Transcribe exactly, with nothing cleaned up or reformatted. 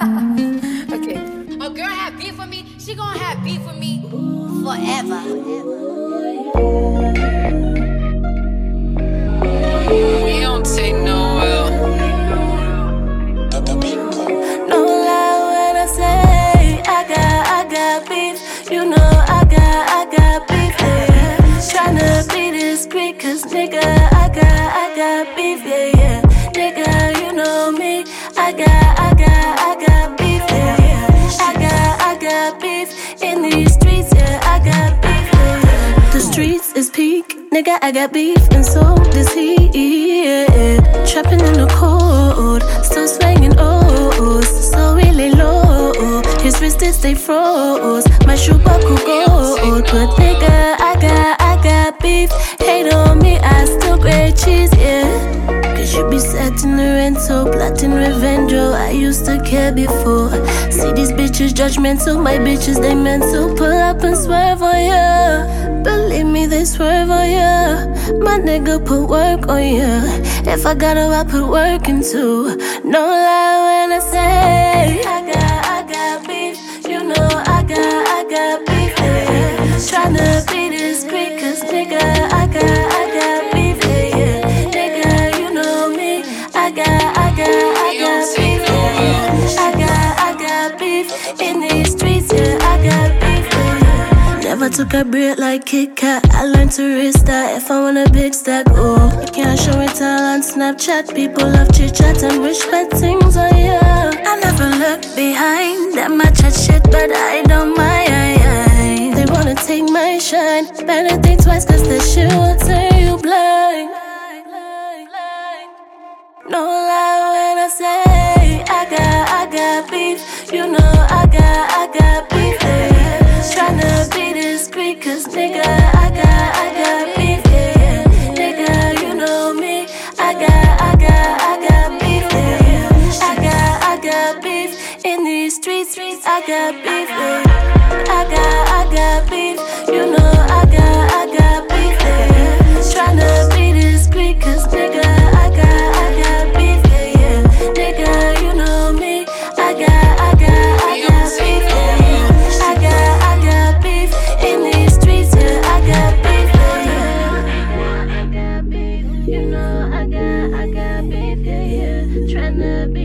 Okay. A girl have beef with me, she gon' have beef with me forever. We don't take no L. No lie when I say I got, I got beef. You know I got, I got beef, yeah. Tryna be discreet, cause nigga, I got, I got beef, yeah, yeah. Nigga, you know me, I got, I got, I got beef, yeah, yeah. I got, I got beef in these streets, yeah. I got beef, yeah, yeah. The streets is peak, nigga, I got beef, and so does he, yeah. Trapping in the cold, still swinging O's, so really low. His wrist is stay froze, my shoe buckle gold, but nigga, I got, I got beef. Hate on me, I still grade cheese, yeah. Cause you be set in the rental, plotting revenge, oh, I used to care before. See these bitches judgmental, my bitches, they mental. Pull up and swerve on ya, believe me, they swerve on ya. My nigga put work on ya, if I gotta, I put work into. No lie when I say I got, I got beef. You know I got, I got beef, yeah. Tryna be discreet, cause nigga, I got, I got beef, yeah, yeah. Nigga, you know me, I got, I got, I got beef, yeah. I got, I got beef in these streets, yeah. I got beef, yeah. Never took a break like Kit Kat. I learned to risk that if I want a big stack, oh. You can't show it all on Snapchat. People love chit chat and respect things on ya. I never look behind, that my chat shit, but I don't mind. They wanna take my shine, better think twice, cause that shit will turn you blind. No lie when I say I got, I got beef. You know I got, I got beef, yeah. Tryna be discreet, cause nigga, I got, I got beef, yeah. Nigga, you know me, I got, I got, I got beef, yeah. I got, I got beef in these streets, I got beef, yeah. I got, I got beef, you know I got, I got beef, yeah. Tryna be discreet, cause nigga, I got, I got beef, yeah, yeah. Nigga, you know me, I got, I got, I got beef, yeah. I got, I got beef in these streets, yeah. I got beef, yeah. I got beef, you know I got, I got beef, yeah, yeah. Tryna be